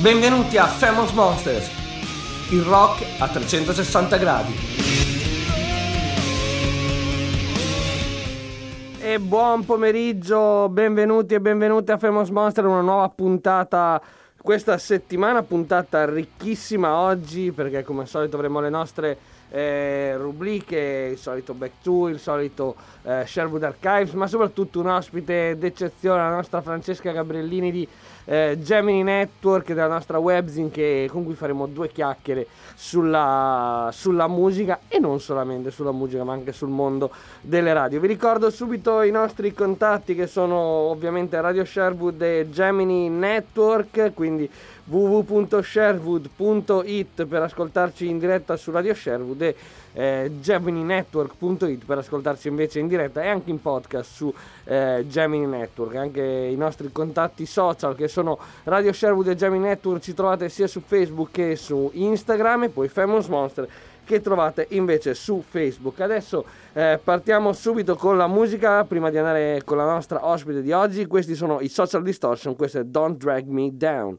Benvenuti a Famous Monsters, il rock a 360 gradi. E buon pomeriggio, benvenuti e benvenute a Famous Monsters, una nuova puntata questa settimana, puntata ricchissima oggi perché come al solito avremo le nostre rubriche, il solito Back to, il solito Sherwood Archives, ma soprattutto un ospite d'eccezione, la nostra Francesca Gabriellini di Gemini Network, della nostra webzine, con cui faremo due chiacchiere sulla musica e non solamente sulla musica ma anche sul mondo delle radio. Vi ricordo subito i nostri contatti che sono ovviamente Radio Sherwood e Gemini Network, quindi www.sherwood.it per ascoltarci in diretta su Radio Sherwood e gemininetwork.it per ascoltarci invece in diretta e anche in podcast su Gemini Network. Anche i nostri contatti social che sono Radio Sherwood e Gemini Network ci trovate sia su Facebook che su Instagram, e poi Famous Monster che trovate invece su Facebook. Adesso partiamo subito con la musica prima di andare con la nostra ospite di oggi. Questi sono i Social Distortion, questo è Don't Drag Me Down.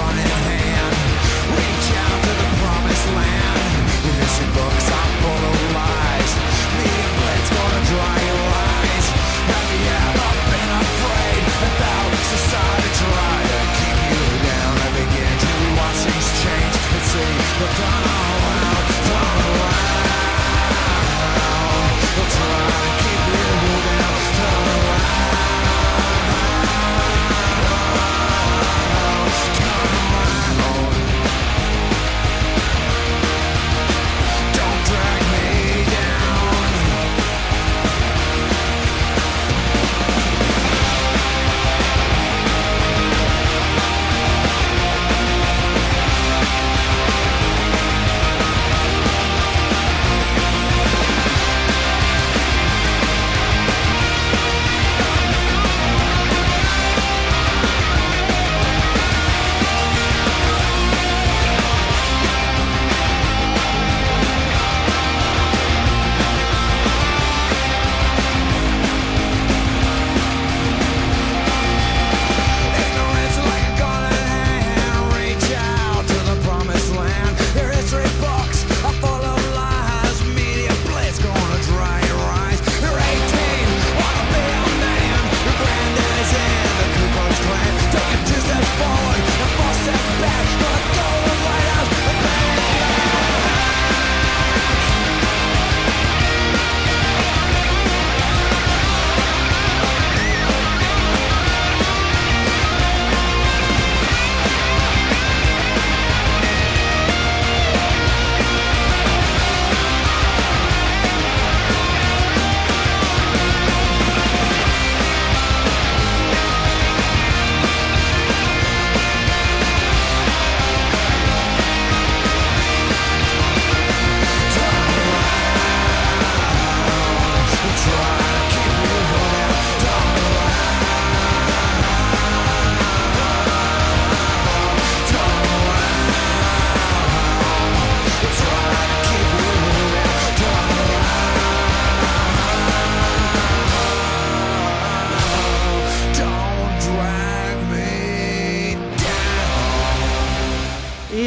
Books are full of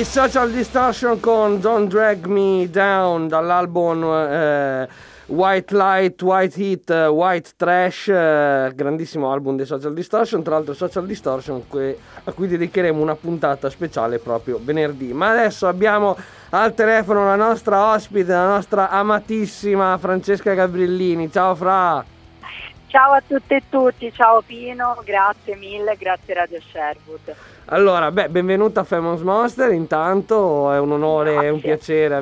I Social Distortion con Don't Drag Me Down dall'album White Light, White Heat, White Trash, grandissimo album dei Social Distortion. Tra l'altro Social Distortion a cui dedicheremo una puntata speciale proprio venerdì. Ma adesso abbiamo al telefono la nostra ospite, la nostra amatissima Francesca Gabriellini. Ciao Fra! Ciao a tutte e tutti, ciao Pino, grazie mille, grazie Radio Sherwood. Allora, benvenuta a Famous Monster, intanto è un onore e un piacere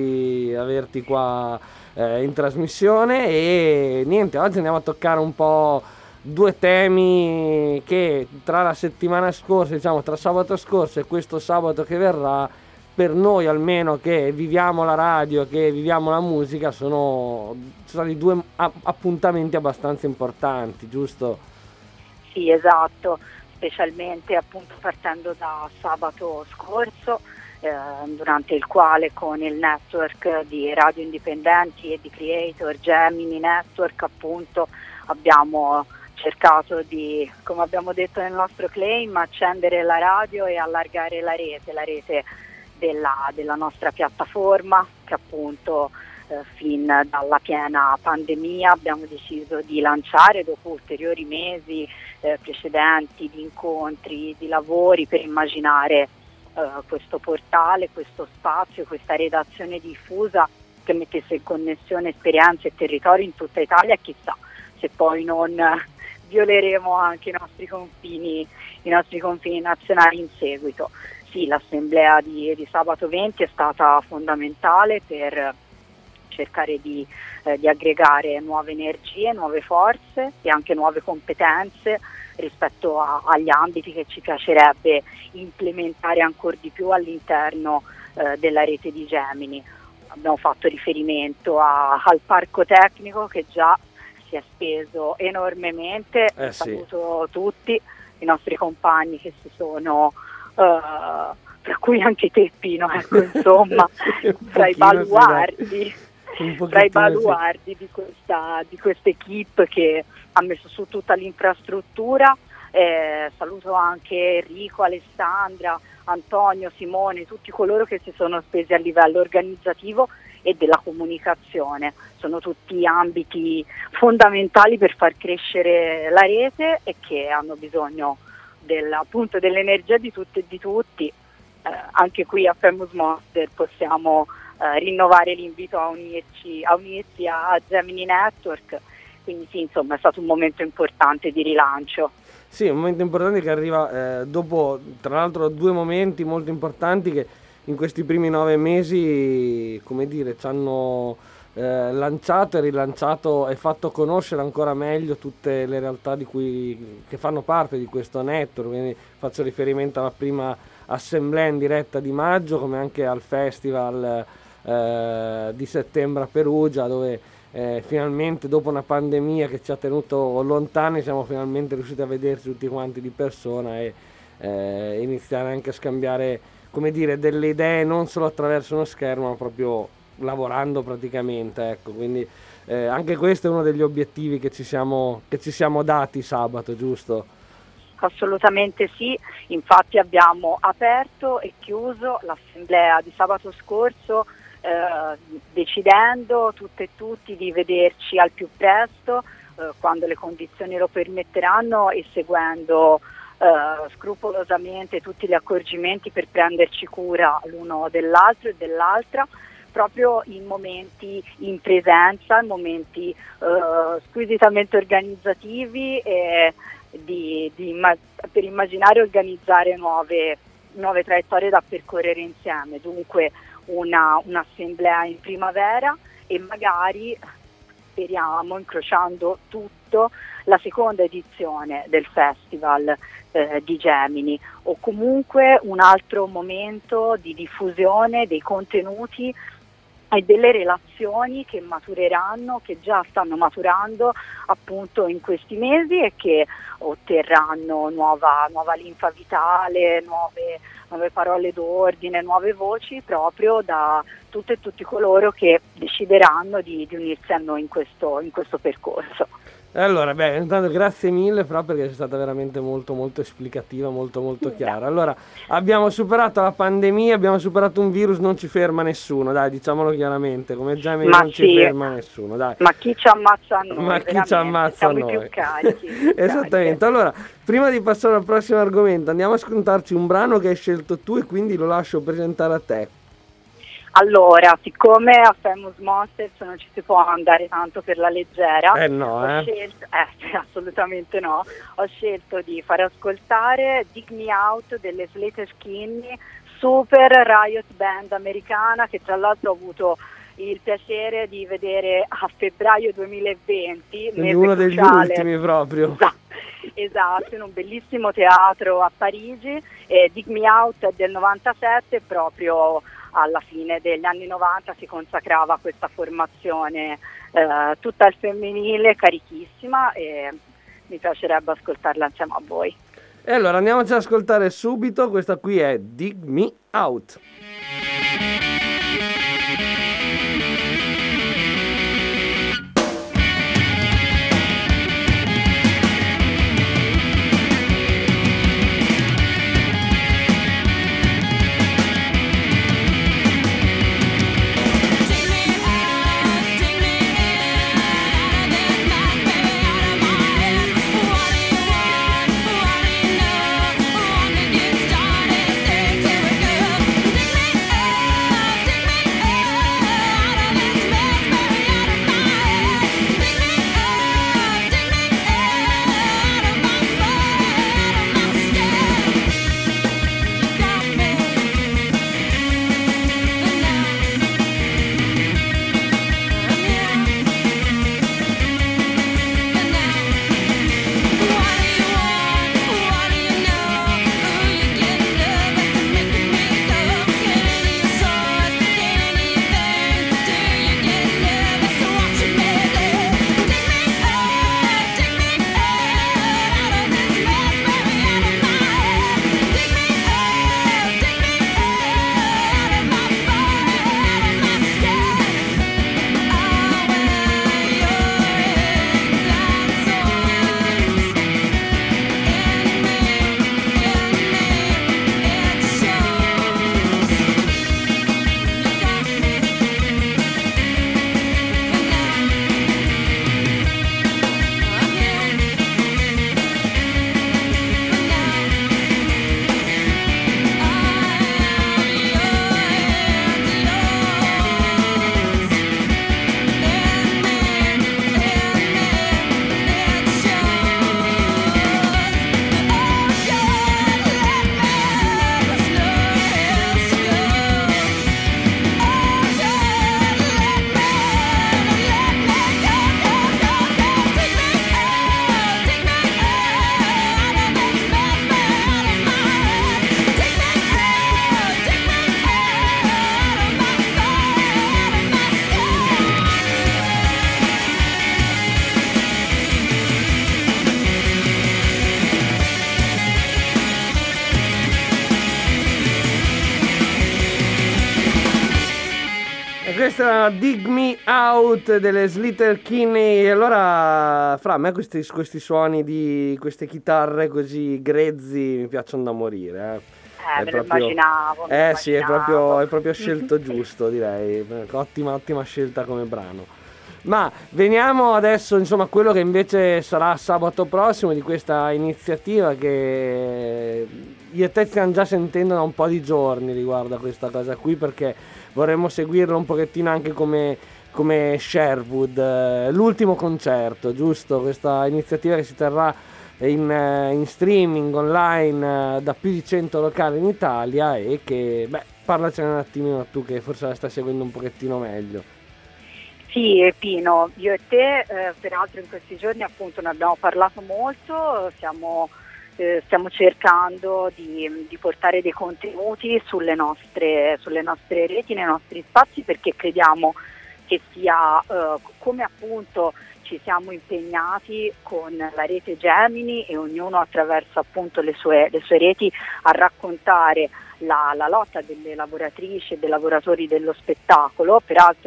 averti qua in trasmissione e niente, oggi andiamo a toccare un po' due temi che tra la settimana scorsa, diciamo tra sabato scorso e questo sabato che verrà, per noi almeno che viviamo la radio, che viviamo la musica, sono stati due appuntamenti abbastanza importanti, giusto? Sì, esatto, specialmente appunto partendo da sabato scorso, durante il quale con il network di radio indipendenti e di creator Gemini Network appunto abbiamo cercato di, come abbiamo detto nel nostro claim, accendere la radio e allargare la rete della nostra piattaforma, che appunto fin dalla piena pandemia abbiamo deciso di lanciare dopo ulteriori mesi precedenti di incontri, di lavori per immaginare questo portale, questo spazio, questa redazione diffusa che mettesse in connessione esperienze e territori in tutta Italia, e chissà se poi non violeremo anche i nostri confini nazionali in seguito. Sì, l'assemblea di sabato 20 è stata fondamentale per cercare di aggregare nuove energie, nuove forze e anche nuove competenze rispetto agli ambiti che ci piacerebbe implementare ancora di più all'interno della rete di Gemini. Abbiamo fatto riferimento al parco tecnico che già si è speso enormemente, saluto tutti i nostri compagni che si sono tra cui anche te Pino, ecco, insomma, tra i baluardi di questa equipe che ha messo su tutta l'infrastruttura. Saluto anche Enrico, Alessandra, Antonio, Simone, tutti coloro che si sono spesi a livello organizzativo e della comunicazione. Sono tutti ambiti fondamentali per far crescere la rete e che hanno bisogno appunto dell'energia di tutte e di tutti. Anche qui a Famous Monster possiamo rinnovare l'invito a unirsi a Gemini Network, quindi sì, insomma è stato un momento importante di rilancio. Sì, un momento importante che arriva dopo, tra l'altro, due momenti molto importanti che in questi primi 9 mesi, come dire, ci hanno lanciato e rilanciato e fatto conoscere ancora meglio tutte le realtà che fanno parte di questo network. Quindi faccio riferimento alla prima assemblea in diretta di maggio, come anche al festival di settembre a Perugia, dove finalmente dopo una pandemia che ci ha tenuto lontani siamo finalmente riusciti a vederci tutti quanti di persona e iniziare anche a scambiare, come dire, delle idee non solo attraverso uno schermo ma proprio lavorando praticamente, ecco. Quindi anche questo è uno degli obiettivi che ci siamo dati sabato, giusto? Assolutamente sì, infatti abbiamo aperto e chiuso l'assemblea di sabato scorso decidendo tutte e tutti di vederci al più presto quando le condizioni lo permetteranno e seguendo scrupolosamente tutti gli accorgimenti per prenderci cura l'uno dell'altro e dell'altra, proprio in momenti in presenza, in momenti squisitamente organizzativi e per immaginare e organizzare nuove traiettorie da percorrere insieme. Dunque un'assemblea in primavera e magari, speriamo, incrociando tutto, la seconda edizione del festival di Gemini, o comunque un altro momento di diffusione dei contenuti e delle relazioni che matureranno, che già stanno maturando appunto in questi mesi e che otterranno nuova linfa vitale, nuove parole d'ordine, nuove voci proprio da tutte e tutti coloro che decideranno di unirsi a noi in questo percorso. Allora, beh, intanto grazie mille Fra, perché è stata veramente molto molto esplicativa, molto molto chiara. Allora, abbiamo superato la pandemia, abbiamo superato un virus, non ci ferma nessuno, dai, diciamolo chiaramente, come già meglio Ma non ci sì, ferma nessuno, dai. ma chi ci ammazza a noi, Ma chi ci veramente, ammazza a siamo i più noi? carichi, più cariche. Esattamente. Allora, prima di passare al prossimo argomento, andiamo a ascoltarci un brano che hai scelto tu e quindi lo lascio presentare a te. Allora, siccome a Famous Monsters non ci si può andare tanto per la leggera, No, ho scelto, assolutamente no, ho scelto di far ascoltare Dig Me Out delle Slater Kinney, super riot band americana che tra l'altro ho avuto il piacere di vedere a febbraio 2020, mese Uno degli cruciale. ultimi proprio. Esatto, in un bellissimo teatro a Parigi. Dig Me Out è del 97, proprio alla fine degli anni 90 si consacrava a questa formazione tutta al femminile, carichissima, e mi piacerebbe ascoltarla insieme a voi. E allora andiamoci ad ascoltare subito, questa qui è Dig Me Out. Questa Dig Me Out delle Slater Kinney. Allora, Fra, a me questi suoni di queste chitarre così grezzi mi piacciono da morire. Me lo immaginavo. Sì, è proprio scelto giusto, direi. Ottima scelta come brano. Ma veniamo adesso, insomma, a quello che invece sarà sabato prossimo, di questa iniziativa che io e te stiamo già sentendo da un po' di giorni riguardo a questa cosa qui, perché vorremmo seguirlo un pochettino anche come Sherwood, l'ultimo concerto, giusto? Questa iniziativa che si terrà in streaming online da più di 100 locali in Italia, e che, parlacene un attimino tu, che forse la stai seguendo un pochettino meglio. Sì, Pino, io e te, peraltro in questi giorni appunto ne abbiamo parlato molto, stiamo cercando di portare dei contenuti sulle nostre reti, nei nostri spazi, perché crediamo che sia come appunto ci siamo impegnati con la rete Gemini, e ognuno attraverso appunto le sue reti a raccontare la lotta delle lavoratrici e dei lavoratori dello spettacolo, peraltro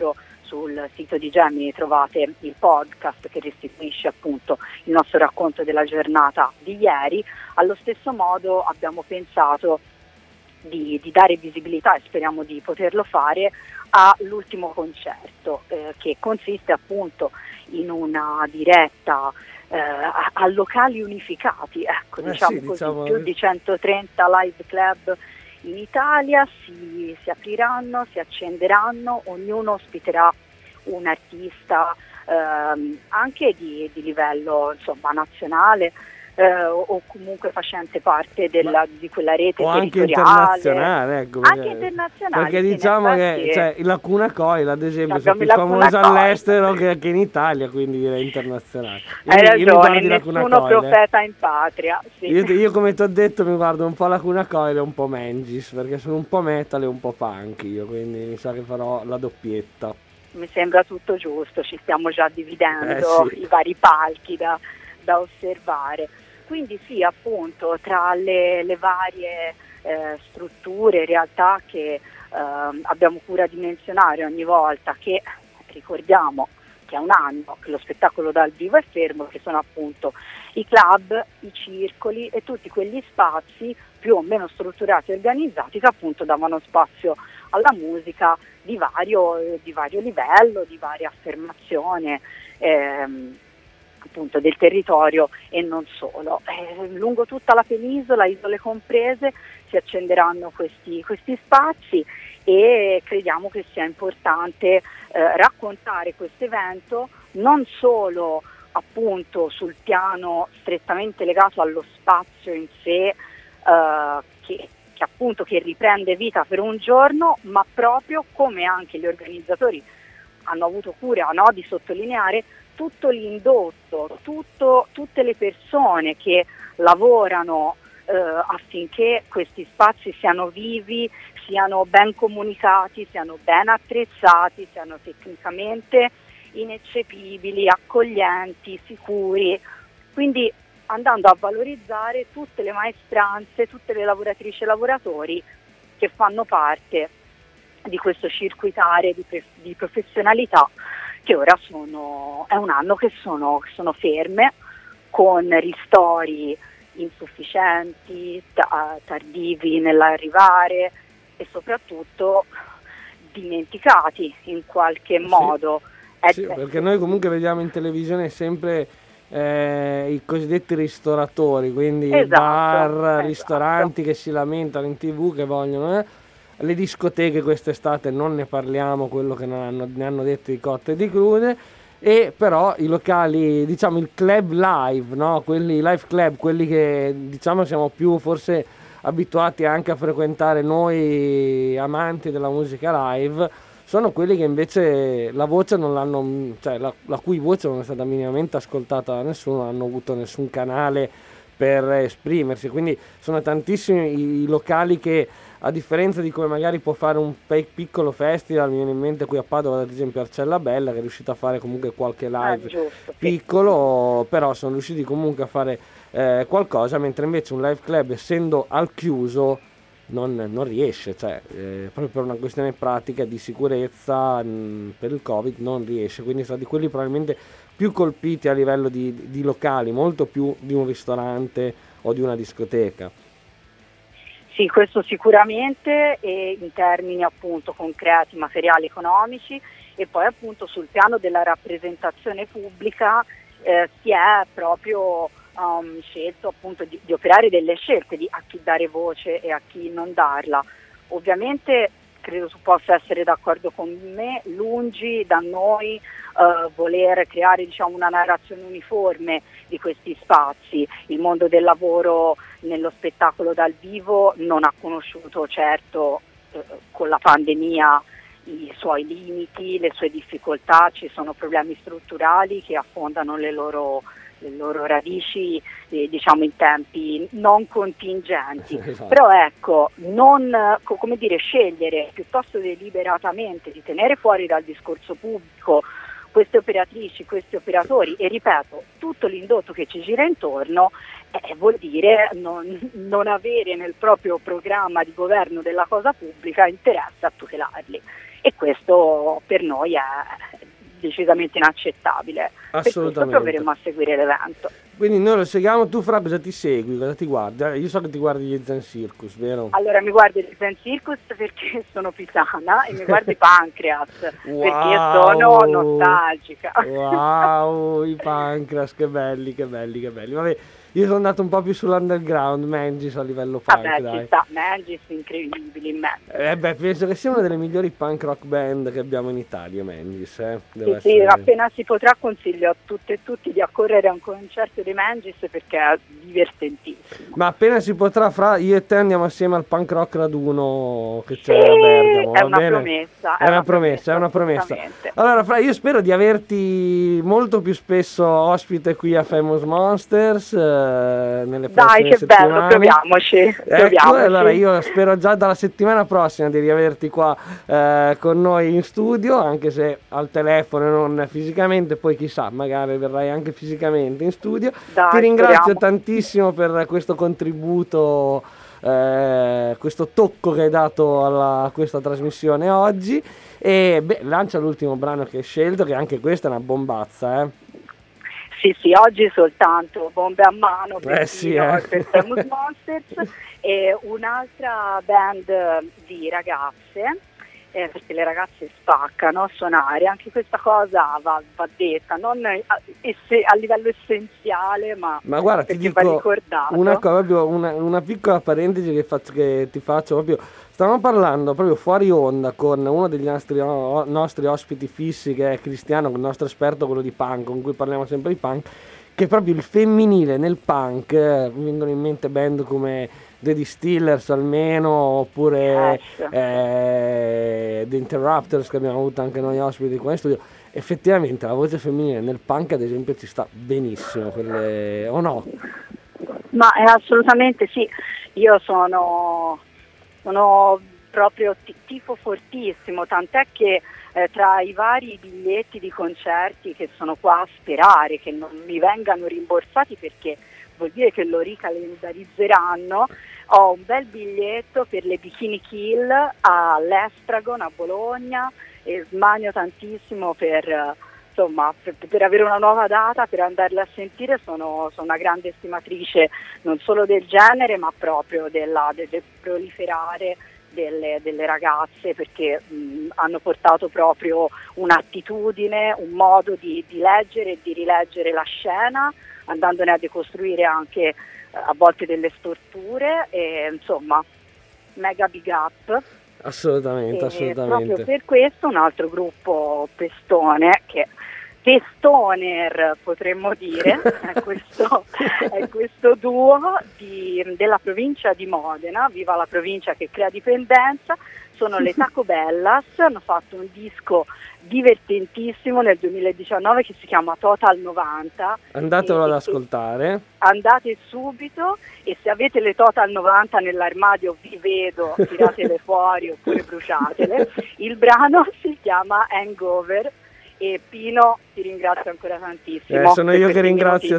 sul sito di Gemini trovate il podcast che restituisce appunto il nostro racconto della giornata di ieri. Allo stesso modo abbiamo pensato di dare visibilità, e speriamo di poterlo fare, all'ultimo concerto, che consiste appunto in una diretta a locali unificati, ecco, diciamo, più di 130 live club in Italia si apriranno, si accenderanno, ognuno ospiterà un artista anche di livello insomma nazionale, o comunque facente parte di quella rete o territoriale, anche internazionale, ecco, anche internazionale, perché diciamo che cioè, la Lacuna Coil ad esempio è più famosa all'estero che in Italia, quindi direi internazionale. Hai ragione, nessuno profeta in patria. Sì. Io come ti ho detto mi guardo un po' Lacuna Coil e un po' Mangis, perché sono un po' metal e un po' punk io, quindi mi sa che farò la doppietta. Mi sembra tutto giusto, ci stiamo già dividendo i vari palchi da osservare. Quindi sì, appunto, tra le varie strutture, realtà che abbiamo cura di menzionare ogni volta, che ricordiamo che è un anno che lo spettacolo dal vivo è fermo, che sono appunto i club, i circoli e tutti quegli spazi più o meno strutturati e organizzati che appunto davano spazio alla musica di vario livello, di varia affermazione appunto del territorio e non solo. Lungo tutta la penisola, isole comprese, si accenderanno questi spazi e crediamo che sia importante raccontare questo evento non solo appunto sul piano strettamente legato allo spazio in sé, che riprende vita per un giorno, ma proprio come anche gli organizzatori hanno avuto cura di sottolineare tutto l'indotto, tutte le persone che lavorano affinché questi spazi siano vivi, siano ben comunicati, siano ben attrezzati, siano tecnicamente ineccepibili, accoglienti, sicuri. Quindi andando a valorizzare tutte le maestranze, tutte le lavoratrici e lavoratori che fanno parte di questo circuitare di professionalità che ora è un anno che sono ferme, con ristori insufficienti, tardivi nell'arrivare e soprattutto dimenticati in qualche modo. Sì, perché noi comunque vediamo in televisione sempre i cosiddetti ristoratori, quindi bar, ristoranti che si lamentano in TV, che vogliono le discoteche quest'estate non ne parliamo, quello che ne hanno detto di cotte e di crude, e però i locali, diciamo il club live, no? Quelli live club, quelli che diciamo siamo più forse abituati anche a frequentare noi amanti della musica live, sono quelli che invece la voce non l'hanno, cioè la cui voce non è stata minimamente ascoltata da nessuno, non hanno avuto nessun canale per esprimersi, quindi sono tantissimi i locali che, a differenza di come magari può fare un piccolo festival, mi viene in mente qui a Padova ad esempio Arcella Bella, che è riuscita a fare comunque qualche live piccolo, però sono riusciti comunque a fare qualcosa, mentre invece un live club, essendo al chiuso, non riesce, cioè proprio per una questione pratica di sicurezza per il Covid non riesce, quindi è stati quelli probabilmente più colpiti a livello di locali, molto più di un ristorante o di una discoteca. Sì, questo sicuramente, e in termini appunto concreti, materiali, economici, e poi appunto sul piano della rappresentazione pubblica si è proprio scelto appunto di operare delle scelte a chi dare voce e a chi non darla. Ovviamente credo tu possa essere d'accordo con me, lungi da noi voler creare una narrazione uniforme di questi spazi. Il mondo del lavoro nello spettacolo dal vivo non ha conosciuto certo con la pandemia i suoi limiti, le sue difficoltà, ci sono problemi strutturali che affondano le loro radici in tempi non contingenti. Esatto. Però ecco, scegliere piuttosto deliberatamente di tenere fuori dal discorso pubblico queste operatrici, questi operatori e ripeto tutto l'indotto che ci gira intorno, vuol dire non avere nel proprio programma di governo della cosa pubblica interesse a tutelarli. e questo per noi è decisamente inaccettabile. Per questo proveremo a seguire l'evento. Quindi noi lo seguiamo. Tu, Fra, cosa ti segui? Cosa ti guardi? Io so che ti guardi gli Zen Circus, vero? Allora, mi guardo gli Zen Circus perché sono pisana, e mi guardo i Pancreas perché sono nostalgica. Wow, i Pancreas, che belli. Vabbè, io sono andato un po' più sull'underground, Mangis a livello punk. Vabbè, ci sta, Mangis incredibili, penso che sia una delle migliori punk rock band che abbiamo in Italia, Mangis. Sì, appena si potrà consiglio a tutte e tutti di accorrere a un concerto di Mangis perché è divertentissimo. Ma appena si potrà, Fra, io e te andiamo assieme al punk rock raduno che c'è a Bergamo. È una promessa. Allora, Fra, io spero di averti molto più spesso ospite qui a Famous Monsters nelle prossime settimane. Bello, proviamoci. Ecco, allora io spero già dalla settimana prossima di riaverti qua con noi in studio, anche se al telefono e non fisicamente, poi chissà, magari verrai anche fisicamente in studio. Ti ringrazio tantissimo per questo contributo, questo tocco che hai dato a questa trasmissione oggi, e lancia l'ultimo brano che hai scelto, che anche questa è una bombazza, Sì, oggi soltanto bombe a mano per Famous Monsters e un'altra band di ragazze, perché le ragazze spaccano a suonare, anche questa cosa va detta, non a livello essenziale, ma guarda, ti dico va ricordato. Una piccola parentesi che ti faccio proprio. Stavamo parlando proprio fuori onda con uno degli nostri ospiti fissi, che è Cristiano, il nostro esperto, quello di punk, con cui parliamo sempre di punk, che proprio il femminile nel punk, mi vengono in mente band come The Distillers almeno, oppure The Interrupters, che abbiamo avuto anche noi ospiti qua in studio. Effettivamente la voce femminile nel punk, ad esempio, ci sta benissimo, o no? Ma è assolutamente sì, io sono proprio tifo fortissimo, tant'è che tra i vari biglietti di concerti che sono qua a sperare che non mi vengano rimborsati, perché vuol dire che lo ricalendarizzeranno, ho un bel biglietto per le Bikini Kill all'Estragon a Bologna, e smanio tantissimo per avere una nuova data, per andarle a sentire. Sono una grande estimatrice non solo del genere, ma proprio del proliferare delle ragazze, perché hanno portato proprio un'attitudine, un modo di leggere e di rileggere la scena, andandone a decostruire anche a volte delle storture, e insomma mega big up. Assolutamente. Proprio per questo un altro gruppo pestone, che Pestoner potremmo dire, è questo duo della provincia di Modena, viva la provincia che crea dipendenza, sono le Taco Bellas, hanno fatto un disco divertentissimo nel 2019 che si chiama Total 90. Andatelo ad ascoltare. Andate subito, e se avete le Total 90 nell'armadio vi vedo, tiratele fuori oppure bruciatele. Il brano si chiama Hangover. E Pino, ti ringrazio ancora tantissimo. Sono io che ringrazio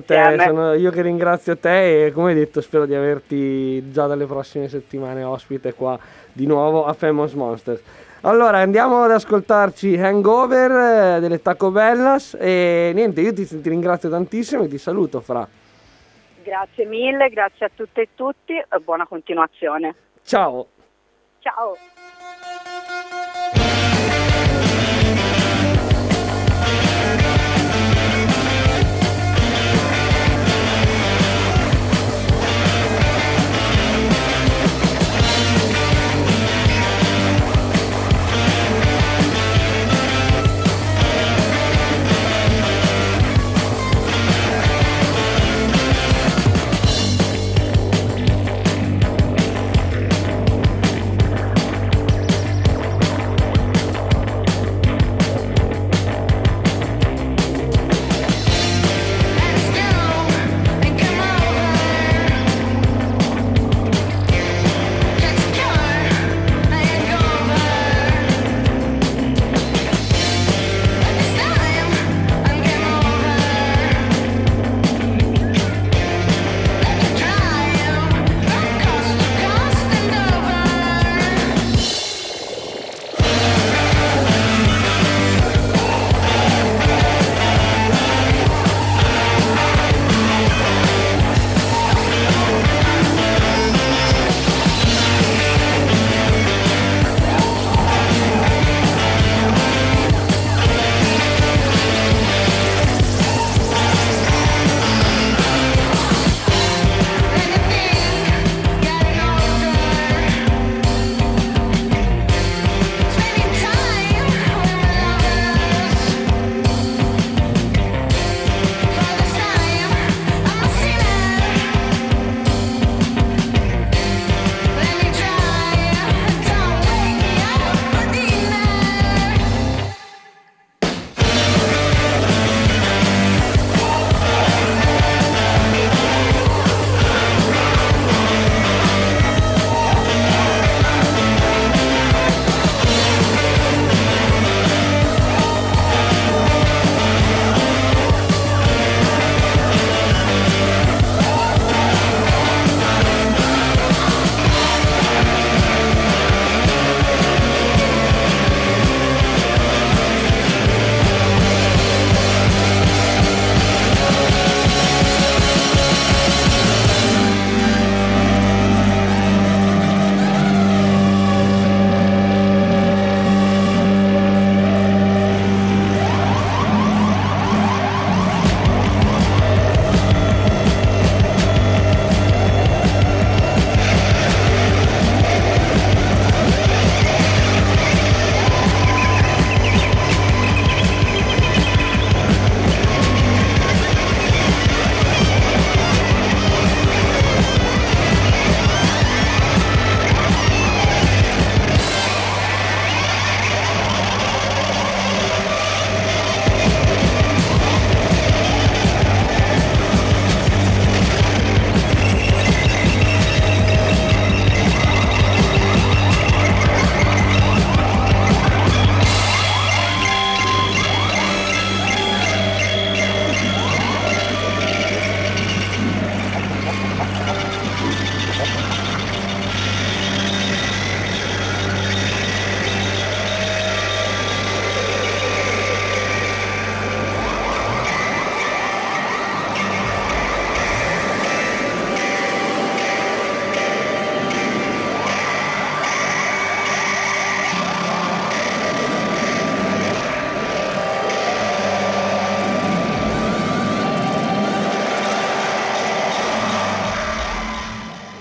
te, e come hai detto spero di averti già dalle prossime settimane ospite qua di nuovo a Famous Monsters. Allora andiamo ad ascoltarci Hangover delle Taco Bellas, e niente, io ti ringrazio tantissimo e ti saluto, Fra. Grazie mille, grazie a tutte e tutti e buona continuazione. Ciao.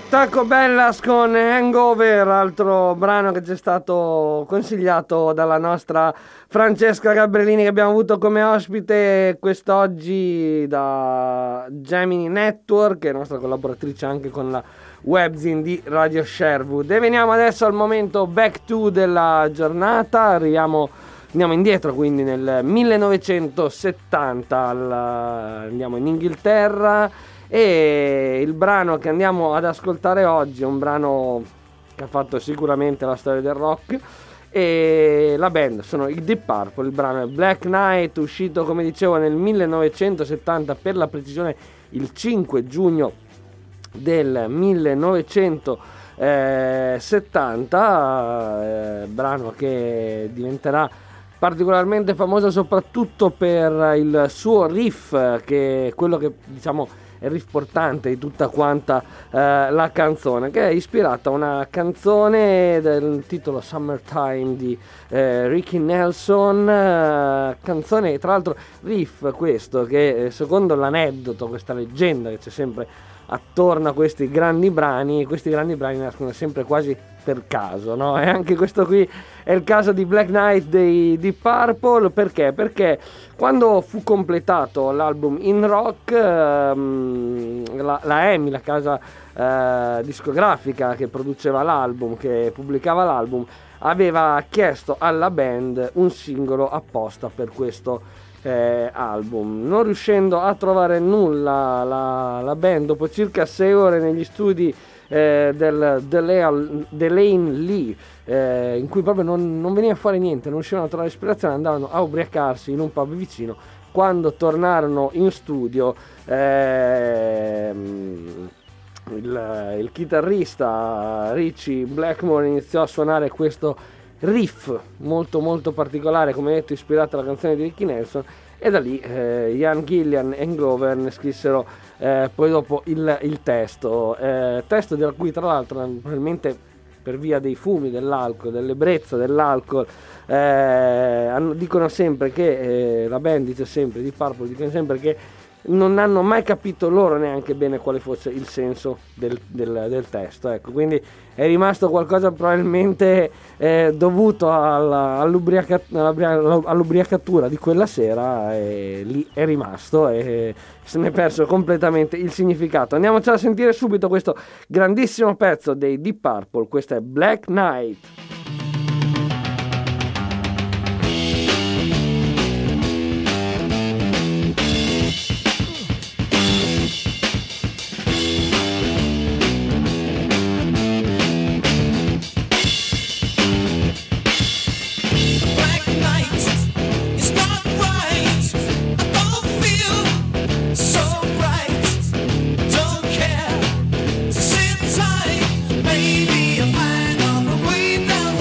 Taco Bellas con Hangover, altro brano che ci è stato consigliato dalla nostra Francesca Gabrielini, che abbiamo avuto come ospite quest'oggi da Gemini Network, che è nostra collaboratrice anche con la webzine di Radio Sherwood. E veniamo adesso al momento back to della giornata, andiamo indietro quindi nel 1970, andiamo in Inghilterra. E il brano che andiamo ad ascoltare oggi è un brano che ha fatto sicuramente la storia del rock, e la band sono i Deep Purple. Il brano è Black Knight, uscito come dicevo nel 1970, per la precisione il 5 giugno del 1970, brano che diventerà particolarmente famoso soprattutto per il suo riff, che è quello che diciamo è il riff portante di tutta quanta la canzone, che è ispirata a una canzone del titolo Summertime di Ricky Nelson, canzone tra l'altro riff questo che secondo l'aneddoto, questa leggenda che c'è sempre attorno a questi grandi brani nascono sempre quasi per caso, no? E anche questo qui è il caso di Black Knight dei Deep Purple. Perché? Perché quando fu completato l'album In Rock, la EMI, la casa discografica che produceva l'album, che pubblicava l'album, aveva chiesto alla band un singolo apposta per questo album. Non riuscendo a trovare nulla, la band, dopo circa 6 ore negli studi del Lane Lee, in cui proprio non veniva fuori niente, non riuscivano a trovare ispirazione, andavano a ubriacarsi in un pub vicino. Quando tornarono in studio, il chitarrista Richie Blackmore iniziò a suonare questo riff molto molto particolare, come detto ispirato alla canzone di Ricky Nelson, e da lì Ian Gillan e Glover ne scrissero poi dopo il testo da cui tra l'altro probabilmente per via dei fumi dell'alcol, dell'ebbrezza dell'alcol, dicono sempre che la band dice sempre, di Purple dicono sempre che non hanno mai capito loro neanche bene quale fosse il senso del testo, ecco. Quindi è rimasto qualcosa probabilmente dovuto all'ubriacatura di quella sera, e lì è rimasto e se ne è perso completamente il significato. Andiamoci a sentire subito questo grandissimo pezzo dei Deep Purple. Questo è Black Knight. Maybe I'll find on the way down.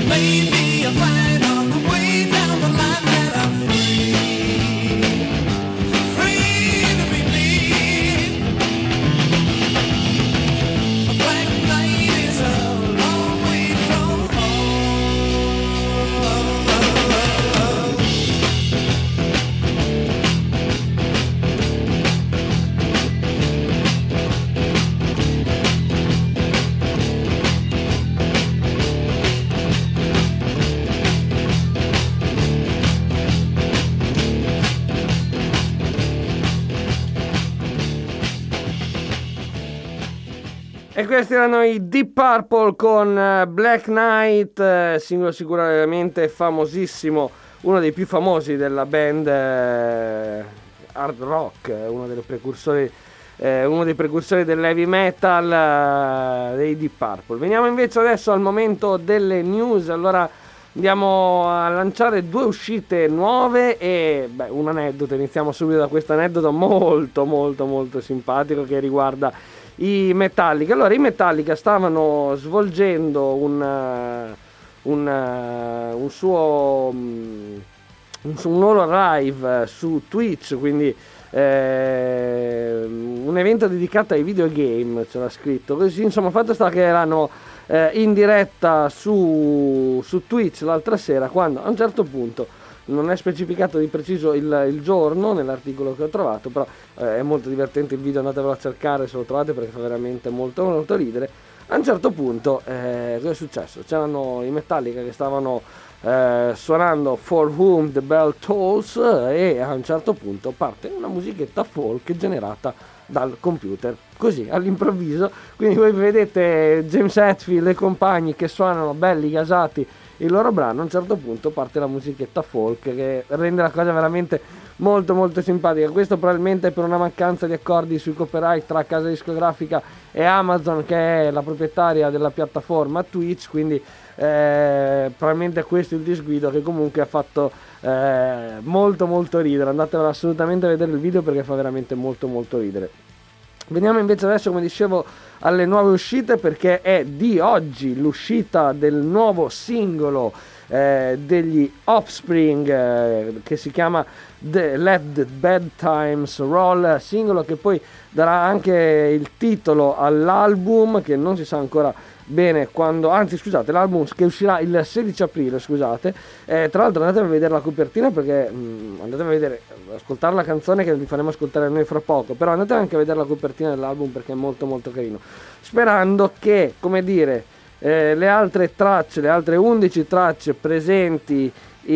Maybe I'll find on the way down the line that I'm free, free to be me. A black night is a long way from E questi erano i Deep Purple con Black Knight, singolo sicuramente famosissimo, uno dei più famosi della band hard rock, uno dei precursori dell'heavy metal dei Deep Purple. Veniamo invece adesso al momento delle news. Allora andiamo a lanciare 2 uscite nuove e un aneddoto. Iniziamo subito da questo aneddoto molto molto molto simpatico che riguarda i Metallica. Allora, i Metallica stavano svolgendo un loro live su Twitch, quindi un evento dedicato ai videogame, c'era scritto così. Insomma, fatto sta che erano in diretta su Twitch l'altra sera, quando a un certo punto, non è specificato di preciso il giorno nell'articolo che ho trovato, però è molto divertente il video, andatevelo a cercare se lo trovate perché fa veramente molto molto ridere. A un certo punto cosa è successo? C'erano i Metallica che stavano suonando For Whom the Bell Tolls e a un certo punto parte una musichetta folk generata dal computer, così all'improvviso. Quindi voi vedete James Hetfield e compagni che suonano belli gasati il loro brano, a un certo punto parte la musichetta folk che rende la cosa veramente molto molto simpatica. Questo probabilmente per una mancanza di accordi sui copyright tra casa discografica e Amazon, che è la proprietaria della piattaforma Twitch, quindi probabilmente questo è il disguido che comunque ha fatto molto molto ridere. Andatevelo assolutamente a vedere il video perché fa veramente molto molto ridere. Veniamo invece adesso, come dicevo, alle nuove uscite, perché è di oggi l'uscita del nuovo singolo degli Offspring che si chiama Let the Bad Times Roll, singolo che poi darà anche il titolo all'album, che non si sa ancora bene quando, anzi scusate, l'album che uscirà il 16 aprile, scusate. Tra l'altro andatevi a vedere la copertina, perché andatevi a vedere, ascoltare la canzone che vi faremo ascoltare noi fra poco, però andate anche a vedere la copertina dell'album perché è molto molto carino, sperando che, come dire, le altre tracce, le altre 11 tracce presenti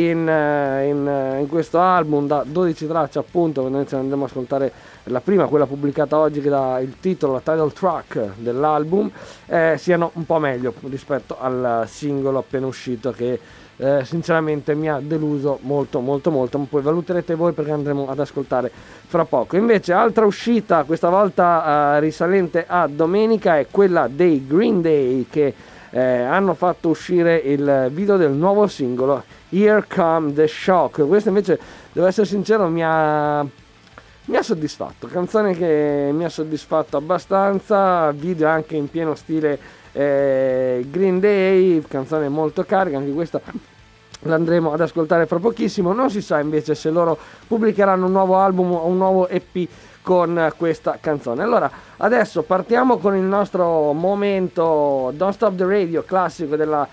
in questo album, da 12 tracce appunto, noi ce ne andremo a ascoltare la prima, quella pubblicata oggi, che dà il titolo, la title track dell'album, siano un po' meglio rispetto al singolo appena uscito, che sinceramente mi ha deluso molto molto molto, ma poi valuterete voi perché andremo ad ascoltare fra poco. Invece altra uscita, questa volta risalente a domenica, è quella dei Green Day, che hanno fatto uscire il video del nuovo singolo Here Come the Shock. Questo invece, devo essere sincero, mi ha soddisfatto, canzone che mi ha soddisfatto abbastanza, video anche in pieno stile Green Day, canzone molto carica, anche questa l'andremo ad ascoltare fra pochissimo. Non si sa invece se loro pubblicheranno un nuovo album o un nuovo EP con questa canzone. Allora adesso partiamo con il nostro momento Don't Stop the Radio classico della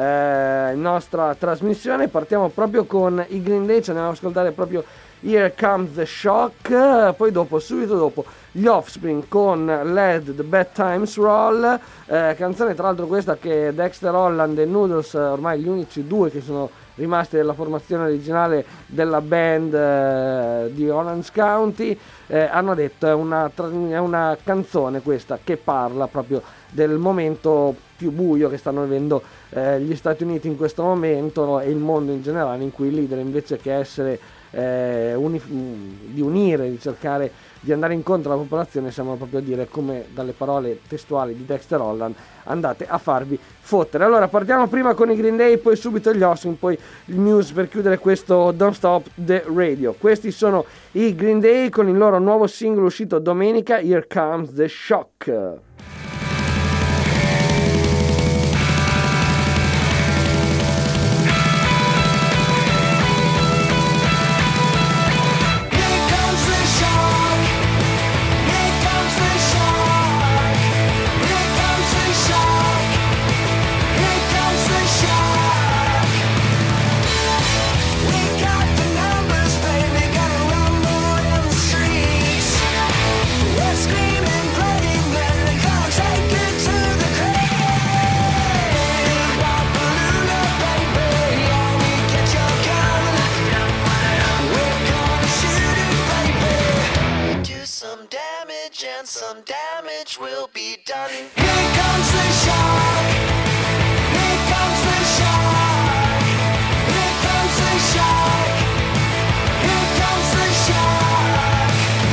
nostra trasmissione. Partiamo proprio con i Green Day, ci andiamo ad ascoltare proprio Here Comes the Shock, poi dopo, subito dopo, gli Offspring con Let the Bad Times Roll, canzone tra l'altro questa che Dexter Holland e Noodles, ormai gli unici due che sono rimasti della formazione originale della band di Orange County, hanno detto è una canzone questa che parla proprio del momento più buio che stanno vivendo gli Stati Uniti in questo momento e il mondo in generale, in cui il leader, invece che essere di unire, di cercare di andare incontro alla popolazione, sembra proprio dire, come dalle parole testuali di Dexter Holland, andate a farvi fottere. Allora partiamo prima con i Green Day, poi subito gli Offspring, poi il Muse per chiudere questo Don't Stop the Radio. Questi sono i Green Day con il loro nuovo singolo uscito domenica, Here Comes the Shock. damage will be done. Here comes the shark. Here comes the shark. Here comes the shark. Here comes the shark.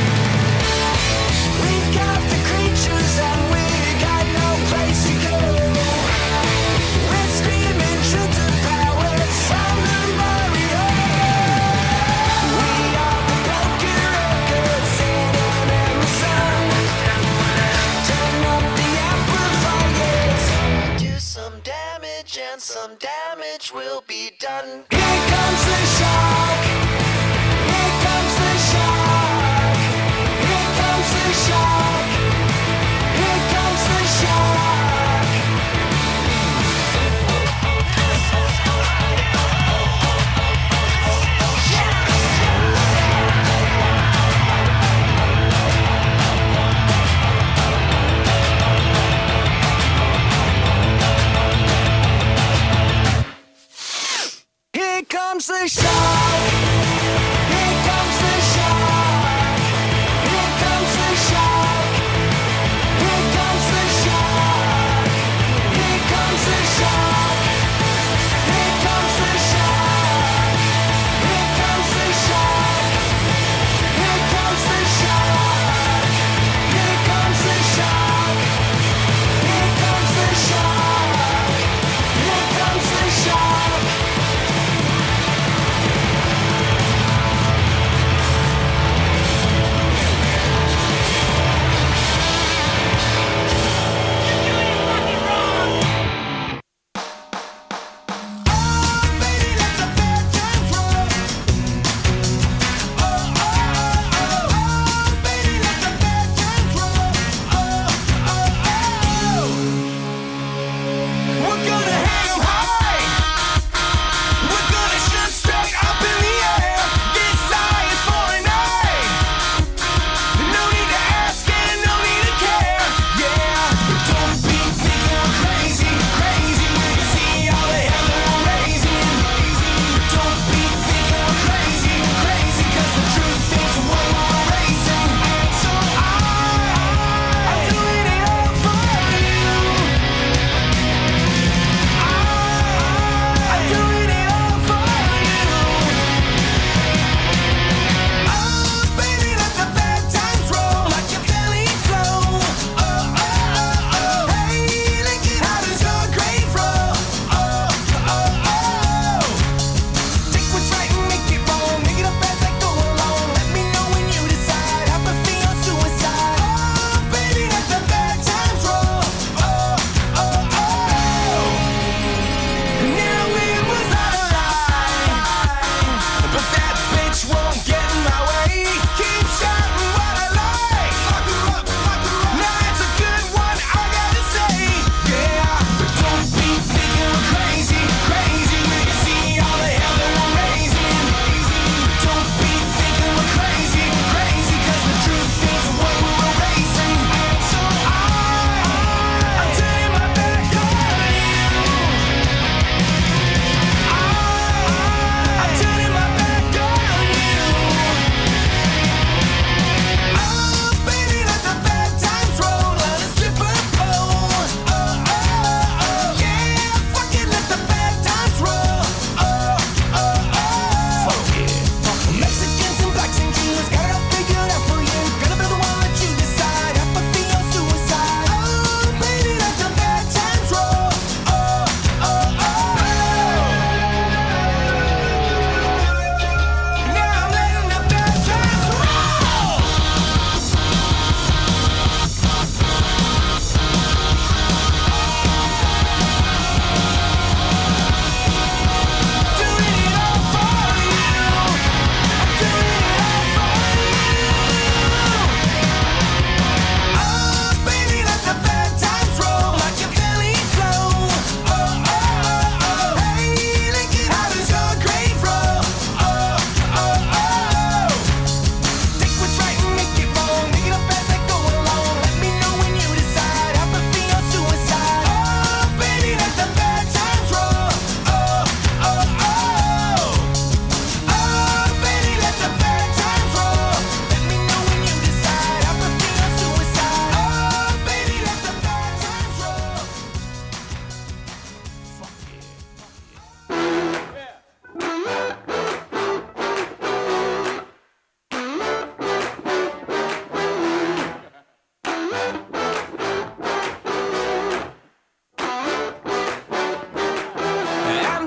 We got the creatures and we got no place to go. We're screaming truth to power from the Mario. We are the broken records in an Amazon. Turn up the amplifiers. Do some damage and some damage will be done. Here comes the shark. Here comes the shark. Here comes the shark. Here comes the shark. Here comes the shark. Here comes the shark. Here comes the shark. Here comes the shark. Here comes the shark. Here comes the shark. Here comes the shark. Here comes the shark. Here comes the shark. Here comes the shark. Here comes the shark.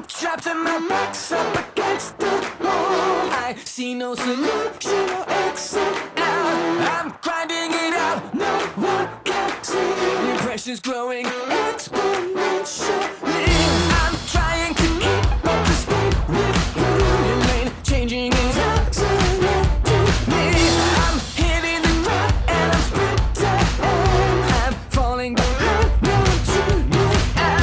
trapped and my back's up against the wall. I see no solution or exit out. I'm grinding it out, no one can see. The impression's growing exponentially. I'm trying to keep up the speed with you. Your lane changing is accelerating me. I'm hitting the ground and I'm sprinting. I'm falling behind, no I'm tuning out.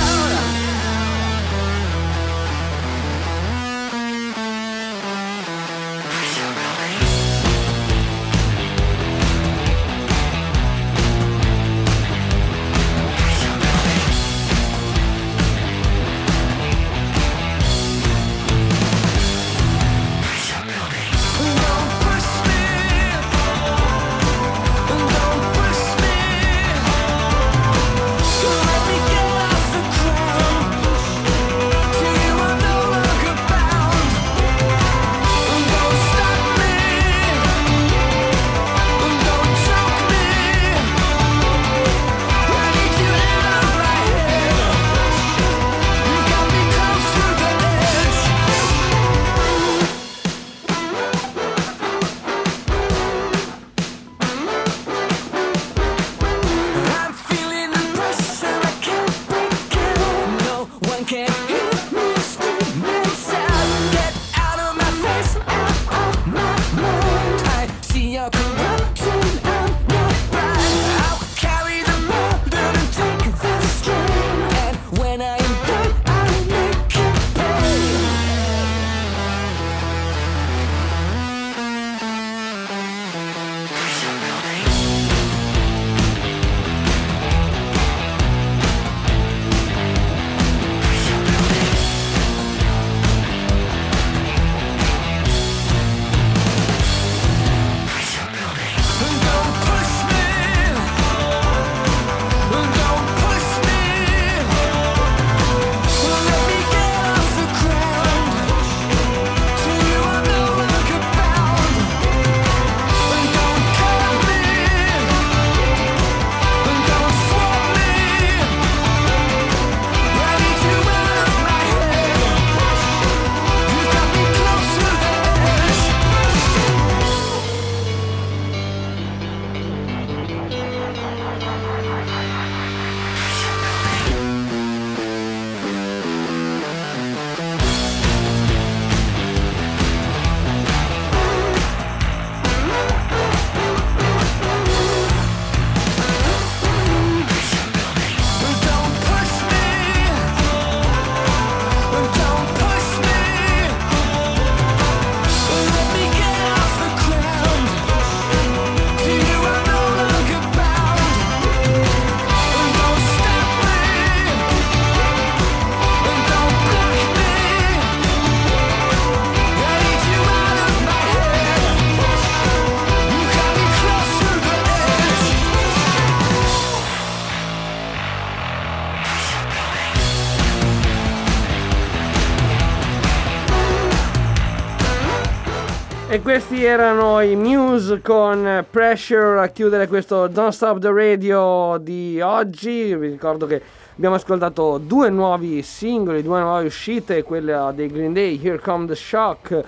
E questi erano i Muse con Pressure a chiudere questo Don't Stop the Radio di oggi. Vi ricordo che abbiamo ascoltato due nuovi singoli, due nuove uscite, quella dei Green Day, Here Come the Shock,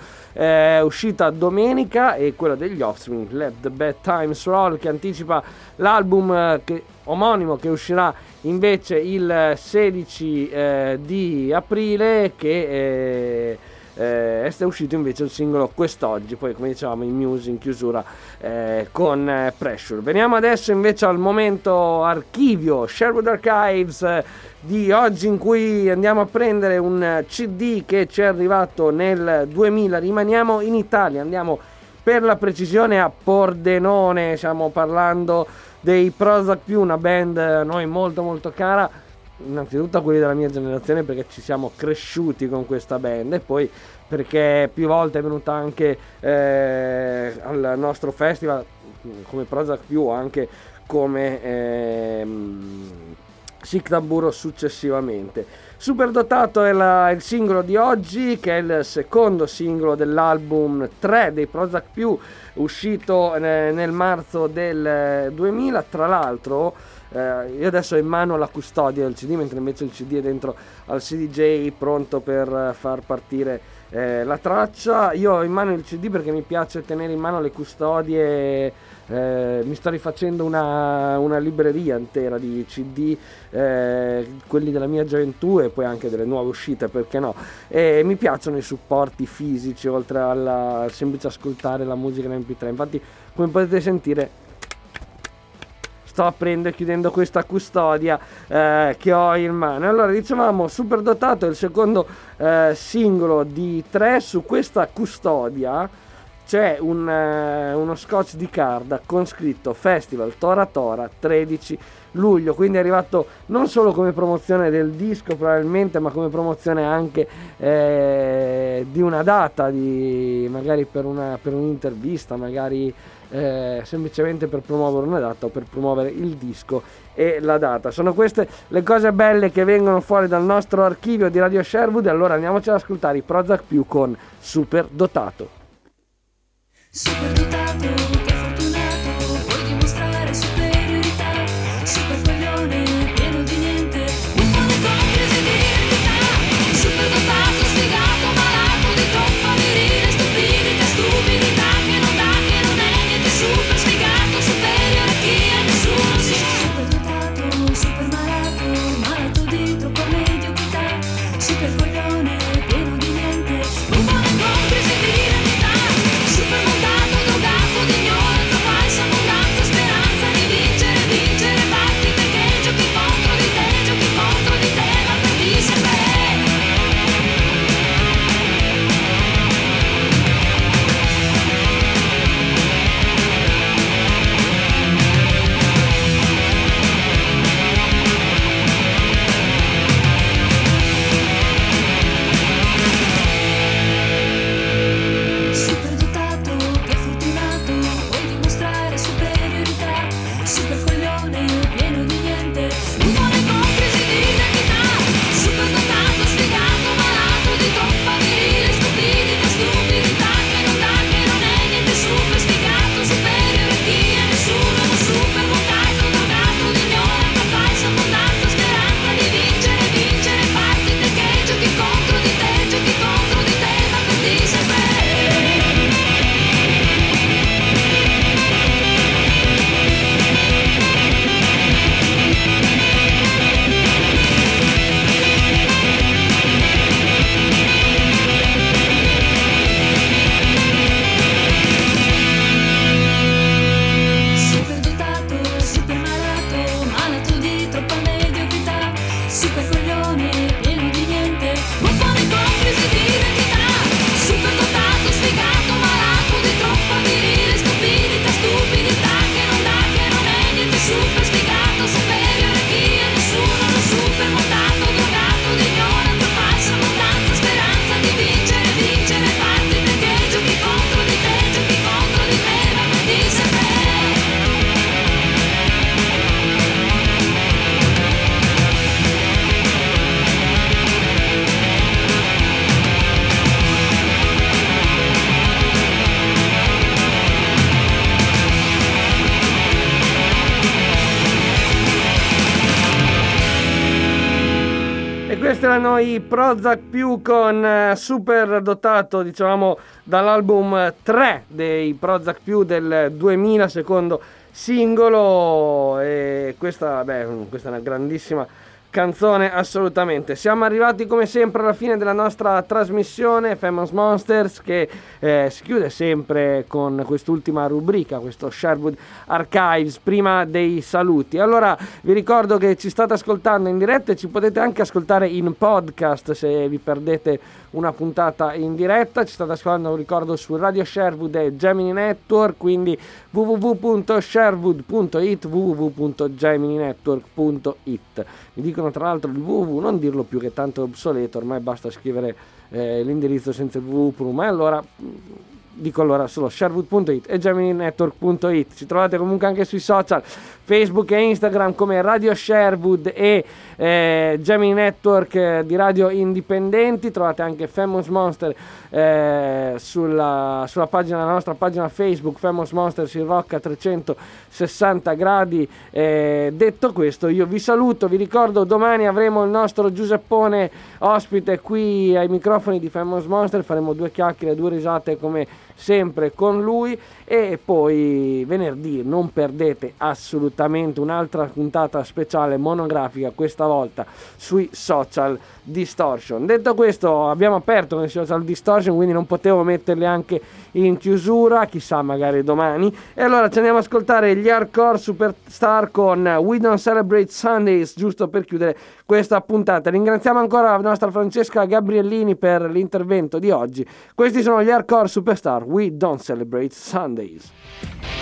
uscita domenica, e quella degli Offspring, Let the Bad Times Roll, che anticipa l'album omonimo che uscirà invece il 16 di aprile, che è uscito invece il singolo quest'oggi. Poi, come dicevamo, i Muse in chiusura con Pressure. Veniamo adesso invece al momento archivio, Sherwood Archives di oggi, in cui andiamo a prendere un CD che ci è arrivato nel 2000. Rimaniamo in Italia, andiamo per la precisione a Pordenone. Stiamo parlando dei Prozac Più, una band a noi molto molto cara, innanzitutto a quelli della mia generazione, perché ci siamo cresciuti con questa band, e poi perché più volte è venuta anche al nostro festival come Prozac Più, anche come Sic Tamburo successivamente. Superdotato è il singolo di oggi, che è il secondo singolo dell'album 3 dei Prozac Più, uscito nel marzo del 2000. Tra l'altro io adesso ho in mano la custodia del CD, mentre invece il CD è dentro al CDJ pronto per far partire la traccia. Io ho in mano il CD perché mi piace tenere in mano le custodie. Mi sto rifacendo una libreria intera di CD, quelli della mia gioventù e poi anche delle nuove uscite, perché no, e mi piacciono i supporti fisici oltre al semplice ascoltare la musica in MP3. Infatti, come potete sentire, sto aprendo e chiudendo questa custodia che ho in mano. Allora, dicevamo, Superdotato è il secondo singolo di 3. Su questa custodia c'è uno scotch di carta con scritto Festival Tora Tora 13 luglio, quindi è arrivato non solo come promozione del disco probabilmente, ma come promozione anche di una data, magari per un'intervista, magari semplicemente per promuovere una data o per promuovere il disco e la data. Sono queste le cose belle che vengono fuori dal nostro archivio di Radio Sherwood. Allora andiamoci ad ascoltare i Prozac più con Superdotato. Superdotato, che fortunato, puoi dimostrare superiorità. Super coglione, pieno di niente, un po' di crisi di identità. Superdotato, sfigato, malato di troppa virile stupidità, stupidità che non dà, che non è niente. Super sfigato, superiore a chi a nessuno si. Superdotato, super malato, malato di troppa mediocrità. Super coglione, pieno di niente, un po' di crisi di identità. Super montato, drogato di ignoranza, falsa abbondanza, speranza di vincere, vincere partite che giochi contro di te, ma perdi sempre. Superdotato, che fortunato, puoi dimostrare superiorità. Super coglione, pieno di niente, un po' di crisi di identità. Superdotato, sfigato, malato di troppa virile stupidità, stupidità che non dà, che non è niente. Super sfigato, superiore a chi a nessuno, ma super montato, drogato di ignoranza, falsa abbondanza, speranza di vincere, vincere partite che giochi contro di te, ma perdi sempre. Superdotato, super malato, malato di troppa mediocrità. Super coglione, pieno di niente, un po' di crisi di identità. Superdotato, sfigato, malato di troppa virile stupidità, stupidità che non dà, che non è niente. Super sfigato, superiore a chi a nessuno, ma super montato, drogato di ignoranza, falsa abbondanza, speranza di vincere, vincere partite che giochi contro di te, ma perdi sempre. E questi erano i Prozac più con Superdotato, diciamo dall'album 3 dei Prozac più del 2000, secondo singolo. E questa è una grandissima canzone, assolutamente. Siamo arrivati come sempre alla fine della nostra trasmissione Famous Monsters, che si chiude sempre con quest'ultima rubrica, questo Sherwood Archives, prima dei saluti. Allora vi ricordo che ci state ascoltando in diretta e ci potete anche ascoltare in podcast se vi perdete una puntata in diretta. Ci state ascoltando, ricordo, su Radio Sherwood e Gemini Network, quindi www.sherwood.it, www.gemininetwork.it. Mi dicono tra l'altro il www, non dirlo più che tanto è obsoleto, ormai basta scrivere l'indirizzo senza il www, ma allora dico allora solo sherwood.it e gemininetwork.it. Ci trovate comunque anche sui social Facebook e Instagram come Radio Sherwood e Gemini Network di radio indipendenti. Trovate anche Famous Monster sulla pagina, la nostra pagina Facebook Famous Monster si rocca 360 gradi. Detto questo, io vi saluto, vi ricordo domani avremo il nostro Giuseppone ospite qui ai microfoni di Famous Monster, faremo 2 chiacchiere, 2 risate come sempre con lui, e poi venerdì non perdete assolutamente un'altra puntata speciale monografica, questa volta sui social distortion. Detto questo, abbiamo aperto con i social distortion, quindi non potevo metterli anche in chiusura, chissà magari domani, e allora ci andiamo ad ascoltare gli Hardcore Superstar con We Don't Celebrate Sundays, giusto per chiudere questa puntata. Ringraziamo ancora la nostra Francesca Gabriellini per l'intervento di oggi. Questi sono gli Hardcore Superstar, We Don't Celebrate Sundays.